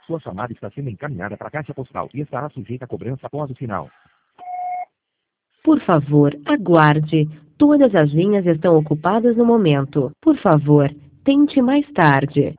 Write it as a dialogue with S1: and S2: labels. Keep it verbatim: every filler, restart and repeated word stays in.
S1: Sua chamada está sendo encaminhada para a caixa postal e estará sujeita a cobrança após o sinal.
S2: Por favor, aguarde. Todas as linhas estão ocupadas no momento. Por favor, tente mais tarde.